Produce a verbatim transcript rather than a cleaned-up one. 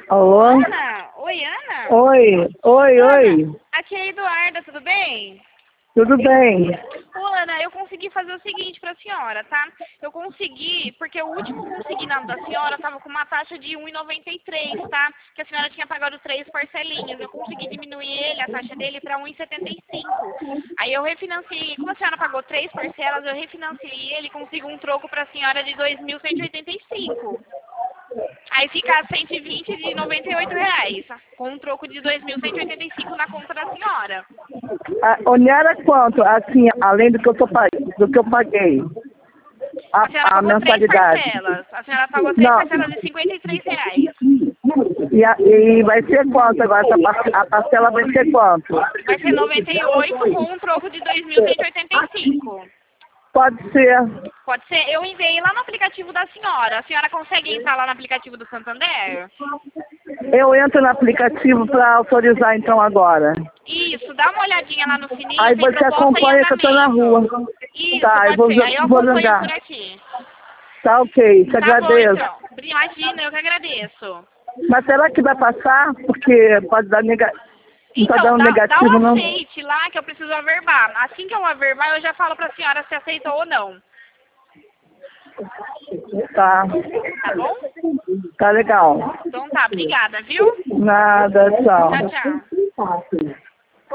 Alô? Ana? Oi, Ana? Oi, oi, Ana, oi. aqui é a Eduarda, tudo bem? Tudo bem? Ô, Ana, eu consegui fazer o seguinte pra senhora, tá? Eu consegui, porque o último consignado da senhora tava com uma taxa de um real e noventa e três centavos, tá? Que a senhora tinha pagado três parcelinhas. Eu consegui diminuir ele, a taxa dele, pra um real e setenta e cinco centavos. Aí eu refinanciei, como a senhora pagou três parcelas, eu refinanciei ele e consigo um troco pra senhora de dois mil cento e oitenta e cinco. Aí fica cento e vinte de noventa e oito reais, com um troco de dois mil cento e oitenta e cinco na conta da senhora. Ah, onde era quanto, assim, além do que eu, tô, pa- do que eu paguei? A, A senhora a pagou três mensalidade. parcelas. A senhora pagou três Não. parcelas de cinquenta e três reais. E, a- e vai ser quanto agora? Essa par- A parcela vai ser quanto? Vai ser noventa e oito com um troco de dois mil cento e oitenta e cinco. Pode ser. Pode ser? Eu enviei lá no aplicativo da senhora. A senhora consegue entrar lá no aplicativo do Santander? Eu entro no aplicativo para autorizar então agora. Isso, dá uma olhadinha lá no sininho, Aí tem você proposta em acompanha que eu tô na rua. andamento. Isso, Tá, eu pode vou, ser. Aí eu vou acompanho jogar. por aqui. Tá ok, te Tá bom, agradeço. então. Imagina, eu que agradeço. Mas será que vai passar? Porque pode dar negativo. Não tá Então, dando dá, dá negativo, um não? aceite lá que eu preciso averbar. Assim que eu averbar, eu já falo pra senhora se aceitou ou não. Tá. Tá bom? Tá legal. Então tá, obrigada, viu? Nada, tchau. Tchau, tchau.